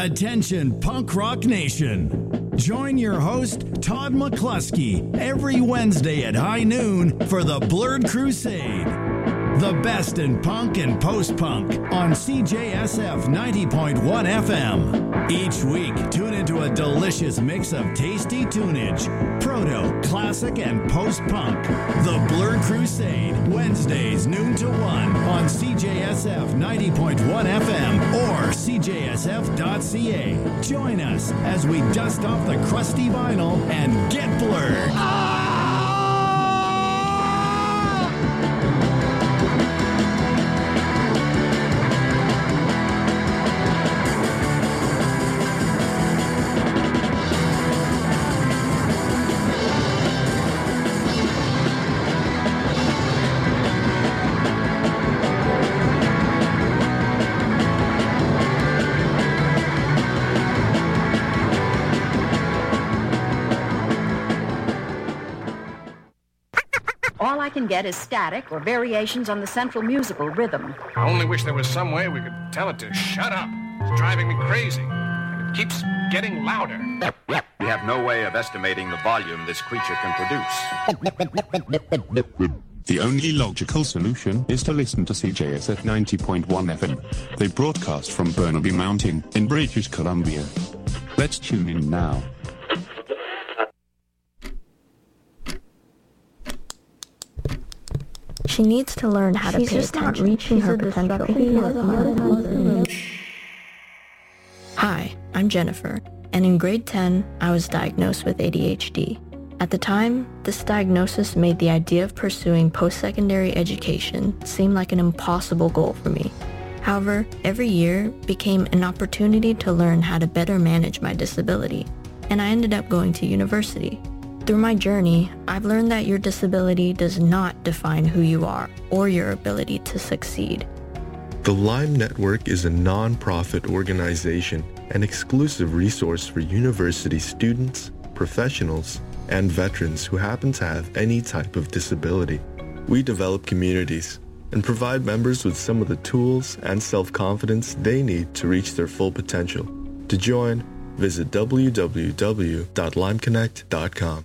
Attention Punk Rock Nation. Join your host, Todd McCluskey, every Wednesday at high noon for the Blurred Crusade. The best in punk and post-punk on CJSF 90.1 FM. Each week, tune into a delicious mix of tasty tunage, proto, classic, and post-punk. The Blurred Crusade, Wednesdays noon to 1 on CJSF 90.1 FM or CJSF.ca. Join us as we dust off the crusty vinyl and get blurred. All I can get is static or variations on the central musical rhythm. I only wish there was some way we could tell it to shut up. It's driving me crazy. And it keeps getting louder. We have no way of estimating the volume this creature can produce. The only logical solution is to listen to CJSF 90.1 FM. They broadcast from Burnaby Mountain in British Columbia. Let's tune in now. She needs to learn how to pay attention. She's not reaching her potential. Hi, I'm Jennifer, and in grade 10, I was diagnosed with ADHD. At the time, this diagnosis made the idea of pursuing post-secondary education seem like an impossible goal for me. However, every year became an opportunity to learn how to better manage my disability, and I ended up going to university. Through my journey, I've learned that your disability does not define who you are or your ability to succeed. The Lyme Network is a non-profit organization, an exclusive resource for university students, professionals, and veterans who happen to have any type of disability. We develop communities and provide members with some of the tools and self-confidence they need to reach their full potential. To join, visit www.lymeconnect.com.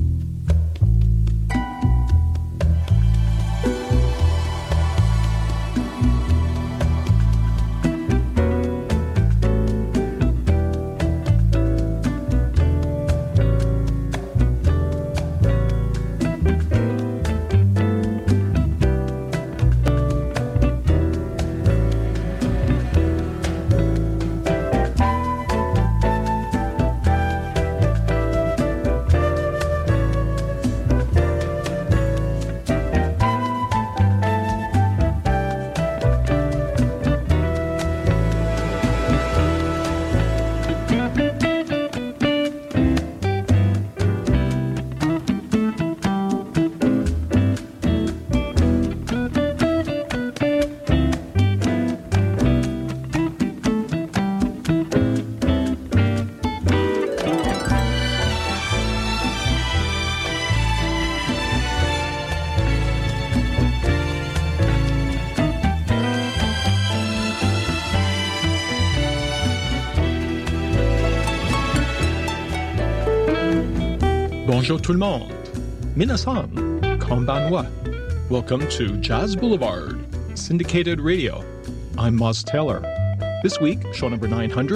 Bonjour tout le monde. Minasan, konbanwa. Welcome to Jazz Boulevard, syndicated radio. I'm Moz Taylor. This week, show number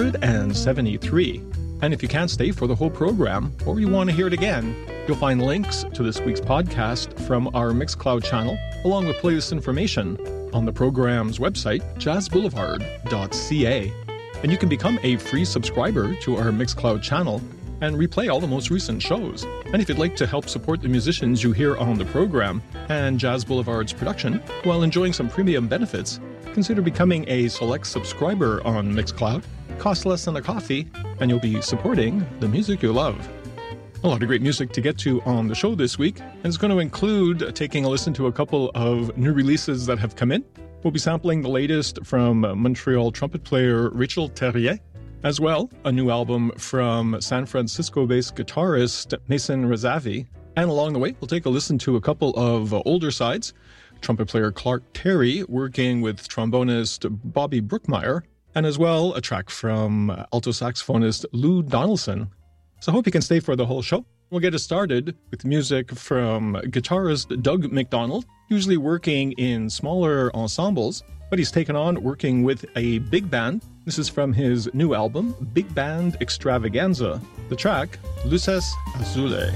973. And if you can't stay for the whole program, or you want to hear it again, you'll find links to this week's podcast from our Mixcloud channel, along with playlist information on the program's website, jazzboulevard.ca. And you can become a free subscriber to our Mixcloud channel and replay all the most recent shows. And if you'd like to help support the musicians you hear on the program and Jazz Boulevard's production while enjoying some premium benefits, consider becoming a select subscriber on Mixcloud. Costs less than a coffee, and you'll be supporting the music you love. A lot of great music to get to on the show this week, and it's going to include taking a listen to a couple of new releases that have come in. We'll be sampling the latest from Montreal trumpet player Rachel Terrier, as well, a new album from San Francisco-based guitarist Mason Razavi. And along the way, we'll take a listen to a couple of older sides. Trumpet player Clark Terry working with trombonist Bobby Brookmeyer. and as well a track from alto saxophonist Lou Donaldson. So I hope you can stay for the whole show. We'll get it started with music from guitarist Doug McDonald, usually working in smaller ensembles, but he's taken on working with a big band. This is from his new album, Big Band Extravaganza. The track, Luces Azule.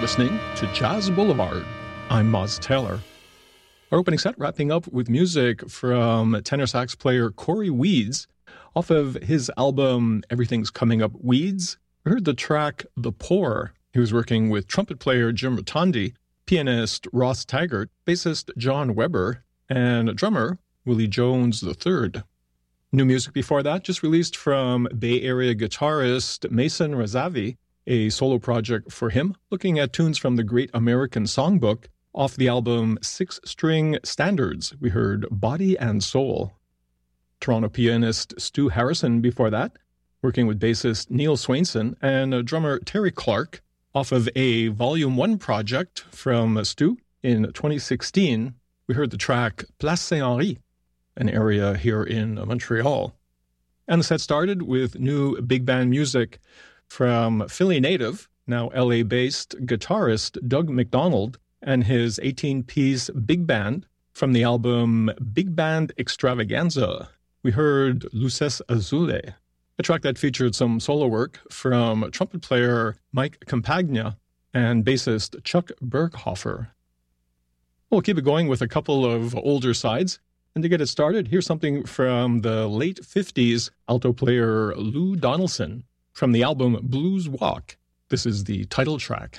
listening to Jazz Boulevard. I'm Moz Taylor. Our opening set wrapping up with music from tenor sax player Corey Weeds. Off of his album Everything's Coming Up Weeds, we heard the track The Poor. He was working with trumpet player Jim Rotondi, pianist Ross Taggart, bassist John Weber, and drummer Willie Jones III. New music before that, just released from Bay Area guitarist Mason Razavi, a solo project for him, looking at tunes from the Great American Songbook. Off the album Six String Standards, we heard Body and Soul. Toronto pianist Stu Harrison before that, working with bassist Neil Swainson and drummer Terry Clark, off of a Volume 1 project from Stu in 2016, we heard the track Place Saint-Henri, an area here in Montreal. And the set started with new big band music from Philly native, now LA-based guitarist Doug McDonald and his 18-piece big band from the album Big Band Extravaganza. We heard Luces Azule, a track that featured some solo work from trumpet player Mike Campagna and bassist Chuck Berghofer. We'll keep it going with a couple of older sides. And to get it started, here's something from the late 50s alto player Lou Donaldson from the album Blues Walk. This is the title track.